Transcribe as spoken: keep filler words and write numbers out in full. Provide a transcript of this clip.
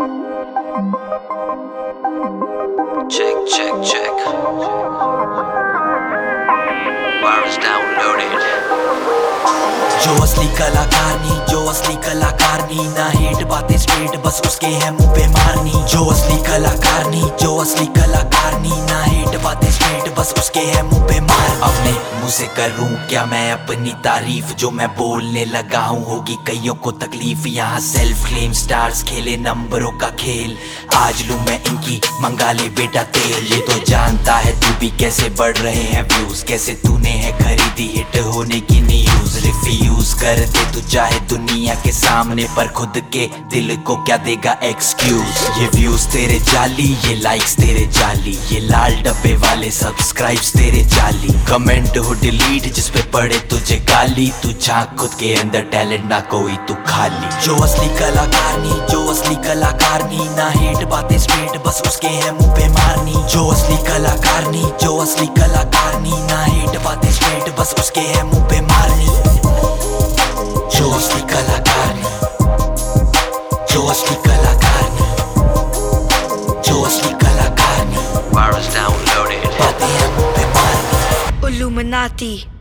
Check, check, check. Virus downloaded. जो असली कलाकार नहीं, जो असली कलाकार नहीं, ना हेट बातें स्ट्रेट बस उसके है मुंह पे मारनी। जो असली कलाकार नहीं, जो असली कलाकार नहीं, ना हेट बातें स्ट्रेट बस उसके है मुंह पे मार। अपने मुंह से करूं क्या मैं अपनी तारीफ, जो मैं बोलने लगा हूं होगी कईयों को तकलीफ। यहाँ सेल्फ क्लेम स्टार्स खेले नंबरों का खेल, आज लूं मैं इनकी मंगा ले बेटा तेल। ये तो जानता है तू भी कैसे बढ़ रहे हैं व्यूज, कैसे तूने है खरीदी हिट होने की न्यूज। रिफ्यूज कर दे तू चाहे दुनिया के सामने, पर खुद के दिल को क्या देगा एक्सक्यूज। ये व्यूज तेरे जाली, ये लाइक्स तेरे जाली, ये लाल डब्बे वाले सब्सक्राइब्स तेरे जाली। कमेंट हो डिलीट जिसपे पड़े तुझे गाली, तू झांक खुद के अंदर टैलेंट ना कोई तू खाली। जो असली कलाकार नहीं, जो असली कलाकार नहीं, ना हेट बातें स्ट्रेट बस उसके है मुंह पे मारनी। जो असली कलाकार नहीं, जो असली कलाकार नहीं, ना हेट बातें स्ट्रेट बस उसके है मुंह पे मारनी। जो असली कलाकार नहीं, जो असली कलाकार नहीं, जो असली कलाकार नहीं, Virus downloaded. बातें हैं मुंह पे मारनी। Illuminati.